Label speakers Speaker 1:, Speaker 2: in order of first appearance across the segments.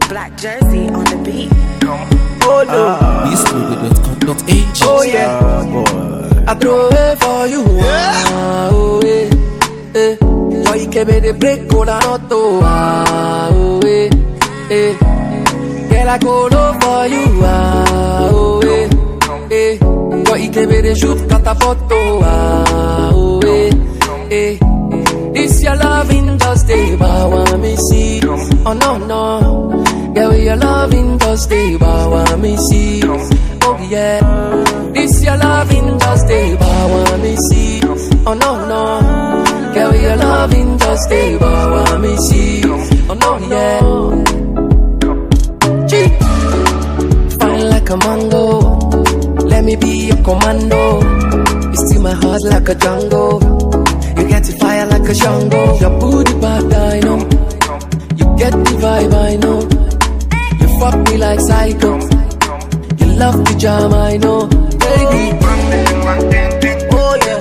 Speaker 1: Black Jersey on the beat.
Speaker 2: Oh no.
Speaker 3: Beastloaded.com.ag.
Speaker 2: Oh yeah. Boy. I throw it for you. Oh yeah. Why you can't be break all I not do. Oh yeah. Girl, I go low for you. Oh yeah. Why you can't be shoot cut a photo. Oh yeah. This your loving just stay, but want me see. Oh no no. Yeah, we your loving just stay, but want me see. Oh yeah. This your loving just stay, but want me see. Oh no no. Yeah, we your loving just stay, but want me see. Oh no yeah. Gee. Fine like a mango. Let me be your commando. You steal my heart like a Django. You get the fire like a Shango. Your booty bad, I know. You get the vibe, I know. You fuck me like psycho. You love the jam, I know. Baby. Oh yeah.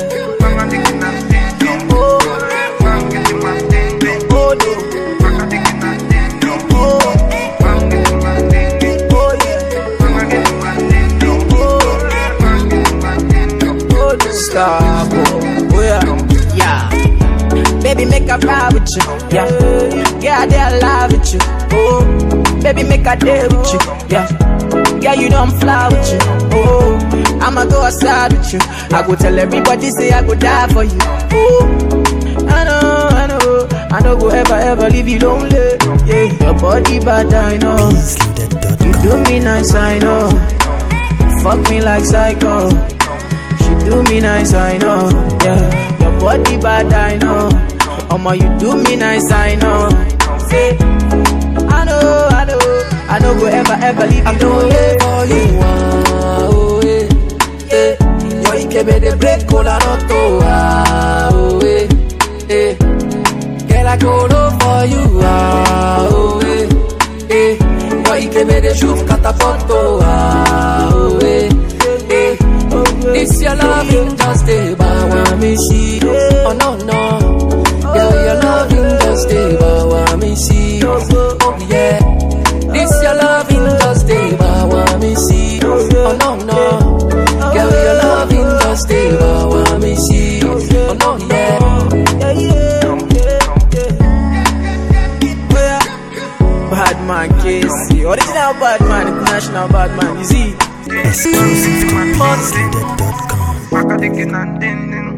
Speaker 2: Stop, oh yeah. Baby, make a ride with you, yeah. Yeah, they alive with you, oh. Baby, make a day with you, yeah. Yeah, you know I'm fly with you, oh. I'ma go outside with you. I go tell everybody, say I go die for you, oh. I know go ever leave you lonely, yeah. Your body bad, I know. You do me nice, I know. Fuck me like psycho. Do me nice, I know, yeah. Your body bad, I know. You do me nice, I know. Say, I know go ever leave you lonely for you. Oh, yeah. Yo, you can be the break, all I not to. Oh, yeah. Girl, I go low for you. Oh, yeah. Yo, you can be the shoot, cut a photo. Oh, yeah. This your loving just stay, but want me see. Oh no no. Yeah, your loving just stay, but want me see. Oh yeah. This your loving just stay, but want me see. Oh no no. Yeah, your loving just stay, but want me see. Oh no yeah. Bad man Casey, original bad man, international bad man. You see.
Speaker 3: Exclusive to Beastloaded.com.